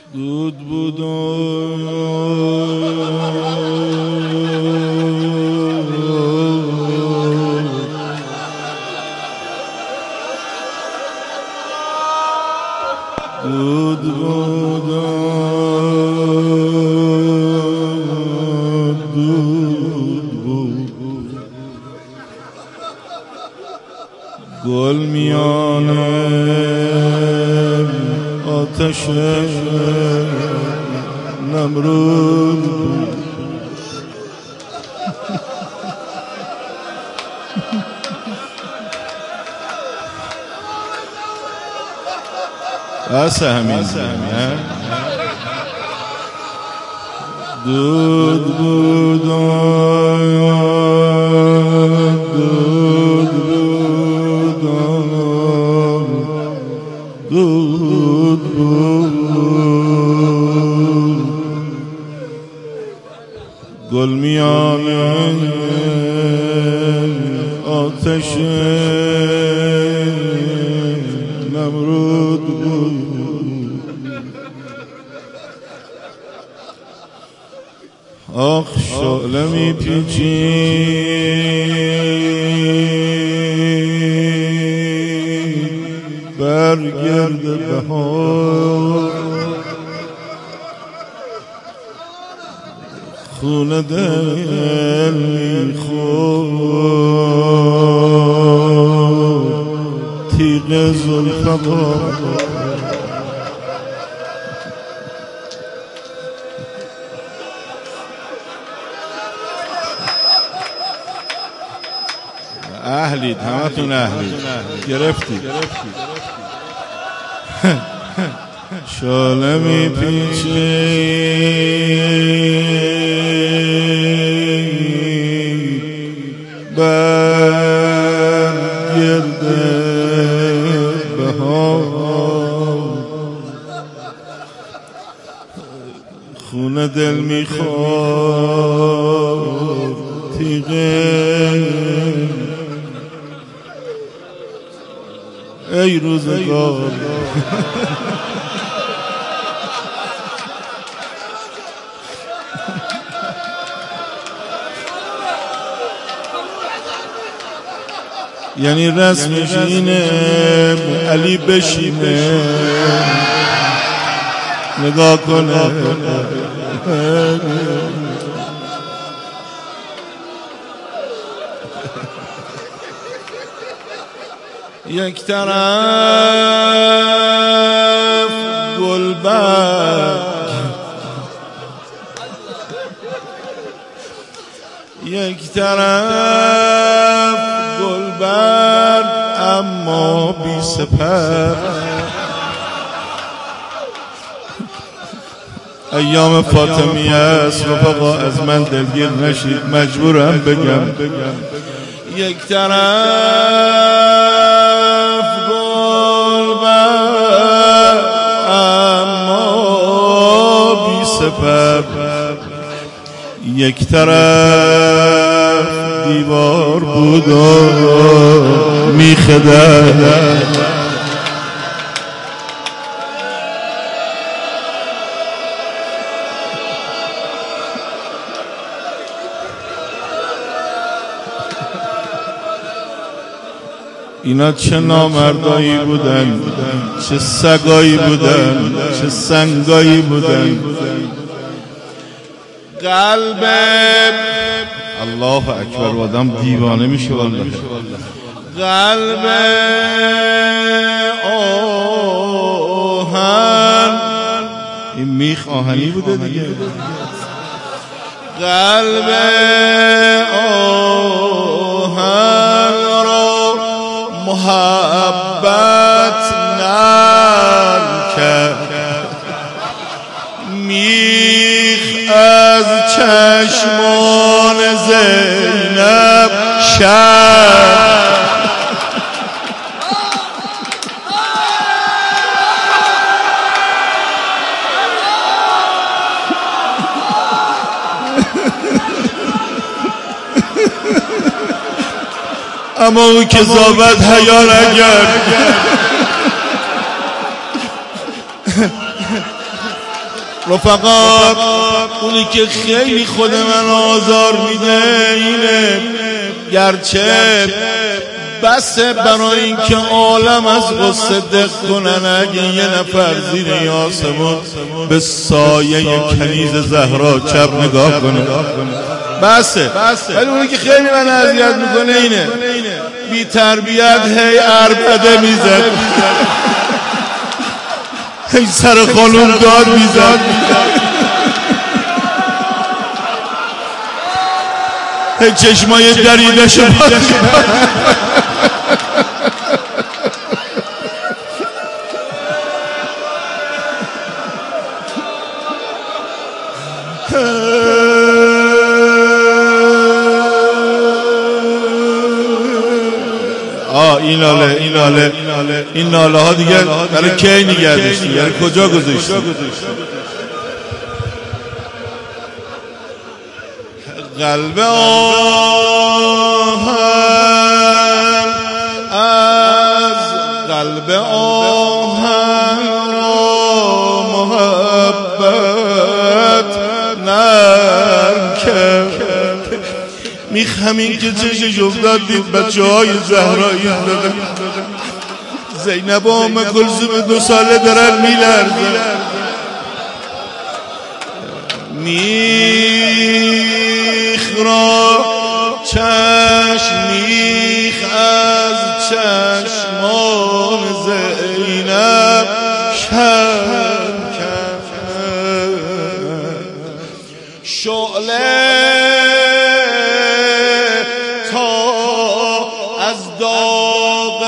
دود بود دود بود دود بود گل میان آتش نمرود بود بس همین دود بود دود بود دود بود گل میان آتش نمرود بود آخ شعله می پیچید بر گرد بهار خون دل میخورد تیغ ذوالفقار اهلید همتون اهلید گرفتید شعله می پیچید بر گرد بهار خون دل میخورد تیغ ای روزگار یعنی رسمش اینه علی بشینه نگاه کنه یک طرف گلبرگ یک طرف گلبرگ اما بی سپر ایام فاطمیه است رفقا از من دلگیر نشید مجبورم بگم یک طرف گلبرگ اما بی سپر یک طرف دیوار بود و میخدد اینا چه نامردایی بودن چه سگایی بودن چه سنگایی بودن قلب الله اکبر و آدم دیوانه میشه والله قلب آهن این میخ آهنی بوده دیگه قلب آهن را محبت نرم کرد میخ از چشمان زینب شد اما او که ضابط حیا نکرد رفقا اونی که خیلی خود من آزار میده اینه، گرچه بسه برای این که عالم از غصه دق کنن اگه یه نفر زیر آسمون به سایه کنیز زهرا چپ نگاه کنه بسه. ولی اونی که خیلی من اذیت میکنه اینه، بی تربیت هی عربده میزد، هی سر خانوم داد میزد، هی چشمای دریده شد. این ناله ها دیگه برای کی نگه داشتی؟ یعنی کجا گذاشتی؟ قلب آهن از قلب آهن محبت نرم کرد. میخمین که چشش افتاد دید بچه های زهرایی دادن، زینب و ام کلثوم 2 ساله دارن میلرزن. میخ را میخ از چشمان زینب شرم کرد. شعله تا از داغ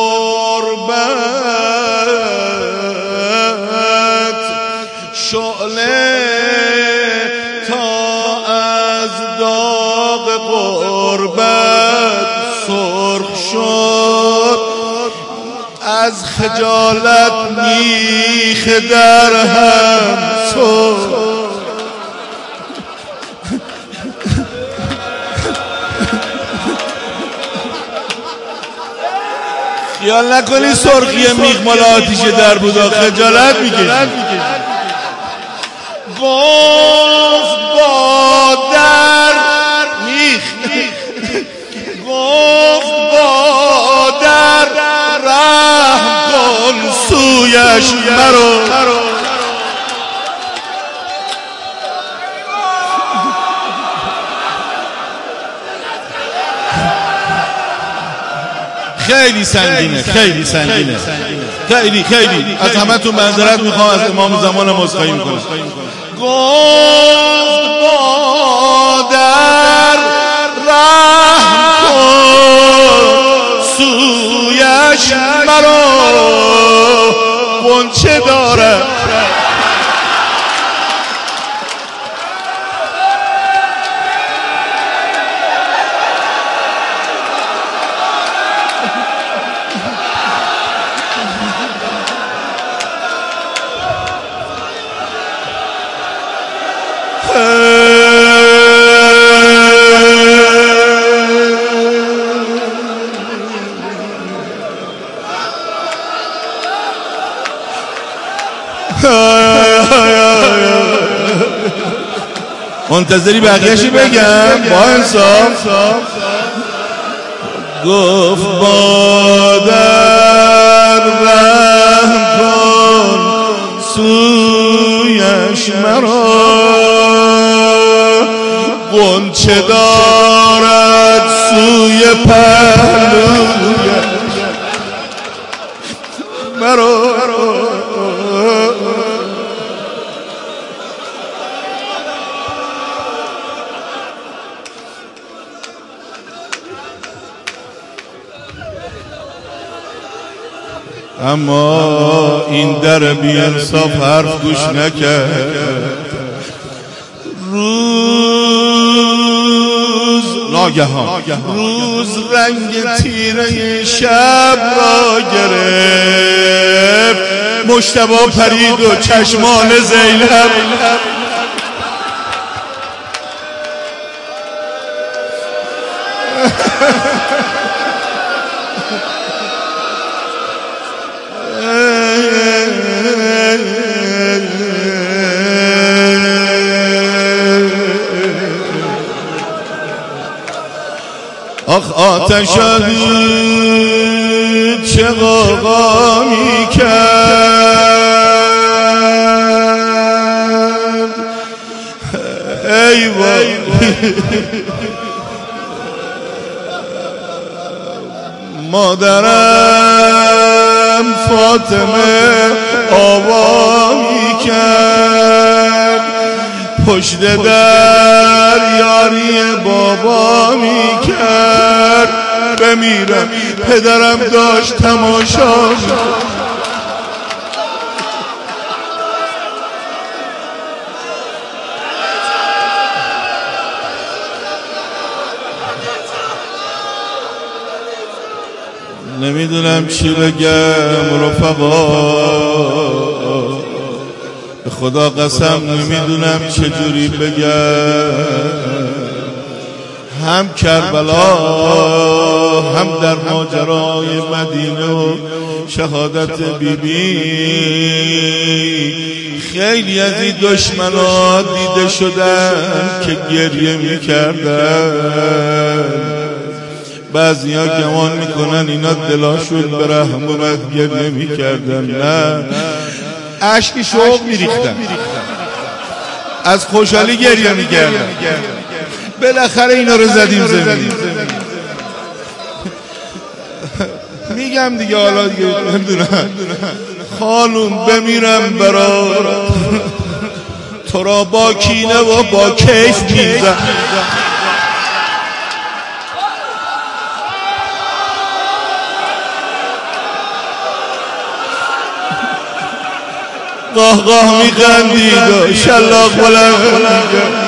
غربت، شعله تا از داغ غربت سرخ شد، از خجالت میخ در هم سرخ. خیال نکنی سرخی میخ مال آتیش در بودا، خجالت میکشی. گفت با در میخ، گفت با در رحم کن سویش مرو. خیلی سنگینه، خیلی سنگینه، خیلی از همه تون معذرت میخوام، از امام زمان عذرخواهی میکنم. گفت با در رحم کن سویش مرو، غنچه داره منتظری بقیه‌شو بگم با انصاف. گفت با در رحم کن سویش مرا، غنچه دارد سوی پهلویش مرا. اما این در بی انصاف حرف گوش نکرد. روز ناگهان روز رنگ تیره شب را گرفت، مجتبی پرید و چشمان زینب آخ آتش دید چه غوغا میکرد ای وای مادرم فاطمه آوا میکرد پشت در یاری بابا میکرد بمیرم پدرم داشت تماشا نمیدونم چی بگم رفقا به خدا قسم نمیدونم چجوری بگم هم کربلا هم در ماجرای مدینه و شهادت بیبی خیلی از این دشمنا دیده شدن که گریه میکردن بعضیا گمان میکنن اینا دلاشون به رحم اومد گریه میکردن نه اشک شوق میریختن از خوشحالی گریه میکردن بالاخره اینا رو زدیم زمین میگم دیگه حالا دیگه نمیدونم خانوم بمیرم برات تو را با کینه و با کیف میزن قاه قاه میخندید و شلاق بلند